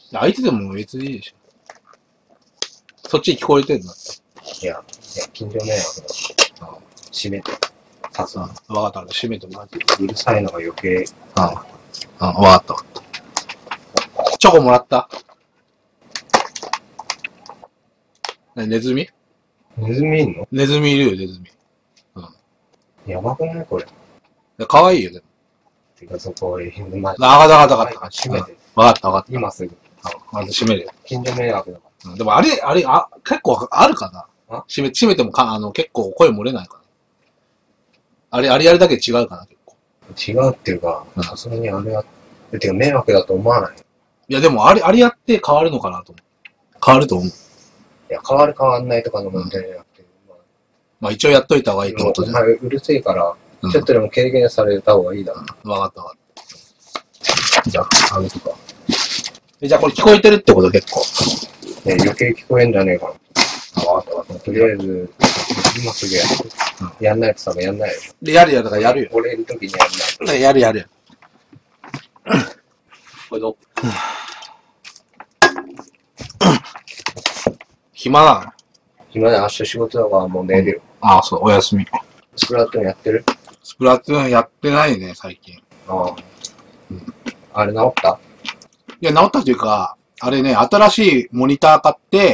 相手でも別にいいでしょ。そっち聞こえてんの？ いや、近所迷惑だ。閉めて。さすが。 わかった。閉めてもらって。 うるさいのが余計。 わかった。チョコもらった？ネズミ？ ネズミいんの？ ネズミいるよ、ネズミ。 やばくないこれ。 かわいいよ、でも。 てかそこ、まわかった。 閉めて。 わかった。 今すぐ。 まず閉めるよ。 近所迷惑だから。 でも結構あるかな？閉めても結構声漏れないかな？あれやるだけ違うかな、結構。 違うっていうか、さすがにあれは、てか迷惑だと思わない。 いや、でもあれやって変わるのかなと思う。変わると思う。 いや、変わる変わんないとかの問題じゃなくて。 まあ一応やっといた方がいいってことじゃん。 お前うるせえから、ちょっとでも軽減された方がいいだろ。 わかった。 じゃあ、あげとか。 じゃあこれ聞こえてるってこと結構。 余計聞こえんじゃねえかな。わかった。とりあえず、今すぐやる。やんないと多分やんないよ。 で、やるよ。だからやるよ。 俺いるときにやんない。 やる。これどう？暇なの？ 今で明日仕事だからもう寝るよ。 ああ、そう、お休み。 スプラトゥーンやってる？ スプラトゥーンやってないね、最近。 ああ。あれ治った？ いや、治ったというか、あれね、新しいモニター買って、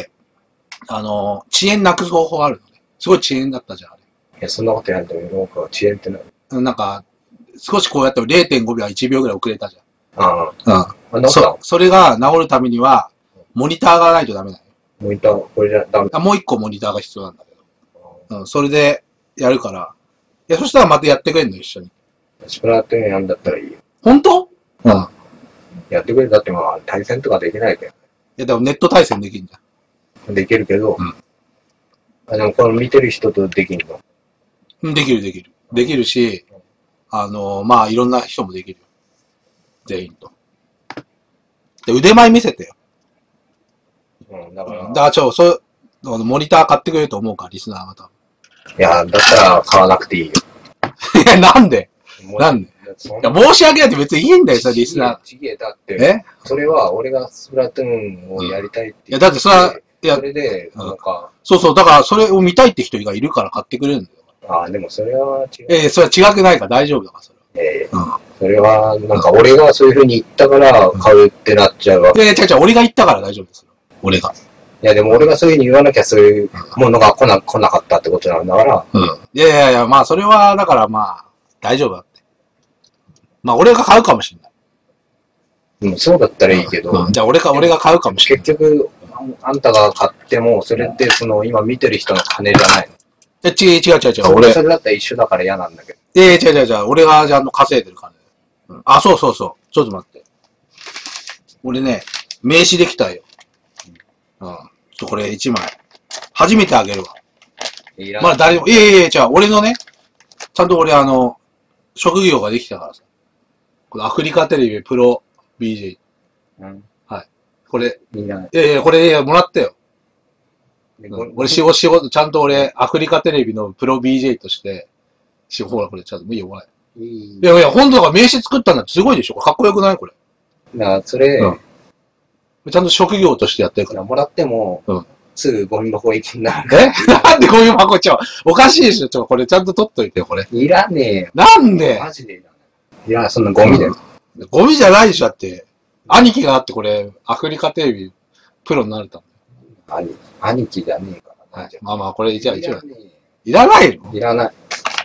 遅延なくす方法あるのね。すごい遅延だったじゃん、あれ。 いや、そんなことやるとなんか遅延ってなる。 なんか、少しこうやっても 0.5 秒は1秒ぐらい遅れたじゃん。 ああ。治った？ それが治るためには、モニターがないとダメだよ。 モニター、これじゃダメ。 もう一個モニターが必要なんだけど。それでやるから。いや、そしたらまたやってくれんの、一緒に。 スプラトゥーンやんだったらいいよ。 本当？ やってくれたってまあ対戦とかできないけど。 いや、でもネット対戦できんじゃん。 できるけど、でもこの見てる人とできんの？ できる。できるし、まあ、いろんな人もできるよ。全員と。で、腕前見せてよ。 だからモニター買ってくれると思うから、リスナーが多分。 いや、だったら買わなくていいよ。 いや、なんでいや、申し訳ないって別にいいんだよ、リスナー。 ちげえ、だって。それは俺がスプラトゥーンをやりたいって言って。 いや、だってそれは、 それで、なんか。 そう、だからそれを見たいって人がいるから買ってくれるんだよ。 ああ、でもそれは違う。 それは違くないから大丈夫だから、それは。それは、なんか俺がそういう風に言ったから買うってなっちゃうわけ。 いや、違う、俺が言ったから大丈夫です。俺が。 いや、でも俺がそういう風に言わなきゃそういうものが来なかったってことなんだから。 いや、まあそれは、だからまあ、大丈夫だって。まあ俺が買うかもしれない。 そうだったらいいけど。 じゃあ俺が買うかもしれない。 結局、あんたが買っても、それって今見てる人の金じゃないの。 違う。 それだったら一緒だから嫌なんだけど。 違う。俺が稼いでる金。あ、そう。ちょっと待って。俺ね、名刺できたよ。ちょっとこれ1枚。初めてあげるわ。まだ誰も、俺のね、ちゃんと俺職業ができたからさ。このアフリカテレビプロ BJ。はい。これ、これもらったよ。俺仕事、ちゃんと俺、アフリカテレビのプロ BJ として、ほら、これちゃんと、いいよ、もらえ。いや、本当だから名刺作ったんだってすごいでしょ？これかっこよくないこれ。 だから、それ、 ちゃんと職業としてやってるから。 もらっても、すぐゴミ箱行きになる。 なんでゴミ箱おかしいでしょこれちゃんと取っといてよ、これ。 いらねえよ。 なんで？ マジでいらない。いや、そんなゴミだよ。 ゴミじゃないでしょ、だって。兄貴があってこれ、アフリカテレビ、プロになれたんだよ。兄貴じゃねえから。 はい。まあ、これ一応。いらないの？ いらない。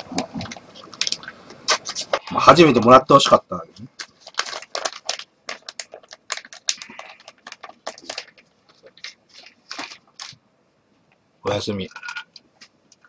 初めてもらってほしかったんだけどね。おやすみ。